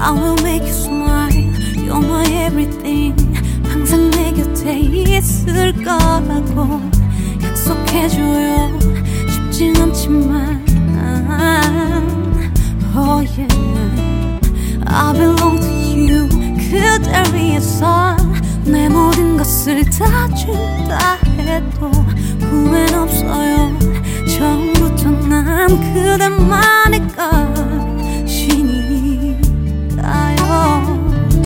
I will make you smile. You're my everything. 항상 내 곁에 있을 거라고 약속해줘요. 쉽진 않지만 Oh yeah, I belong to you. 그댈 위해서 내 모든 것을 다 준다 해도 후회는 없어요.